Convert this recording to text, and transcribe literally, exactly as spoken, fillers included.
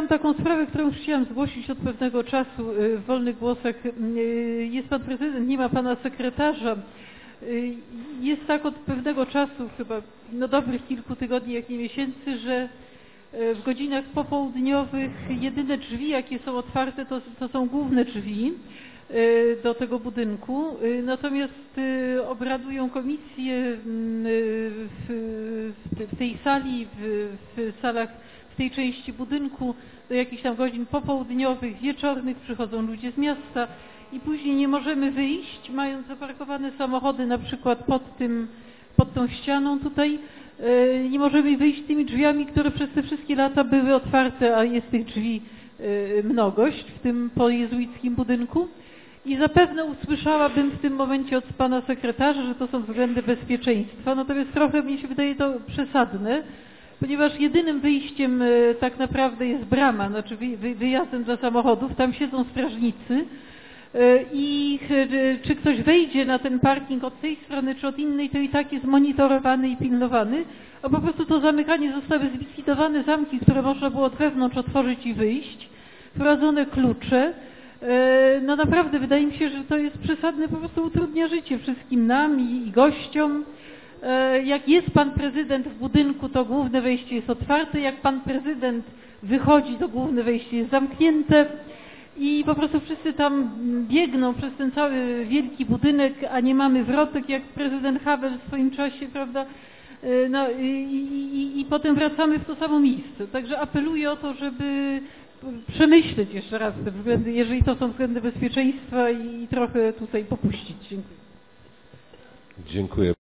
Mam taką sprawę, którą już chciałam zgłosić od pewnego czasu w wolnych głosach. Jest pan prezydent, nie ma pana sekretarza. Jest tak od pewnego czasu, chyba no dobrych kilku tygodni, jak nie miesięcy, że w godzinach popołudniowych jedyne drzwi, jakie są otwarte, to, to są główne drzwi do tego budynku. Natomiast obradują komisje w, w tej sali, w, w salach, w tej części budynku do jakichś tam godzin popołudniowych, wieczornych, przychodzą ludzie z miasta i później nie możemy wyjść, mając zaparkowane samochody na przykład pod tym, pod tą ścianą tutaj, nie możemy wyjść tymi drzwiami, które przez te wszystkie lata były otwarte, a jest tych drzwi mnogość w tym pojezuickim budynku. I zapewne usłyszałabym w tym momencie od pana sekretarza, że to są względy bezpieczeństwa, natomiast trochę mi się wydaje to przesadne, ponieważ jedynym wyjściem tak naprawdę jest brama, znaczy wyjazdem dla samochodów, tam siedzą strażnicy i czy ktoś wejdzie na ten parking od tej strony czy od innej, to i tak jest monitorowany i pilnowany, a po prostu to zamykanie zostały zlikwidowane zamki, które można było od wewnątrz otworzyć i wyjść, wprowadzone klucze. No naprawdę wydaje mi się, że to jest przesadne, po prostu utrudnia życie wszystkim nam i, i gościom. Jak jest pan prezydent w budynku, to główne wejście jest otwarte, jak pan prezydent wychodzi, to główne wejście jest zamknięte i po prostu wszyscy tam biegną przez ten cały wielki budynek, a nie mamy wrotek, jak prezydent Havel w swoim czasie, prawda? No, i, i, i potem wracamy w to samo miejsce. Także apeluję o to, żeby przemyśleć jeszcze raz te względy, jeżeli to są względy bezpieczeństwa i trochę tutaj popuścić. Dziękuję. Dziękuję.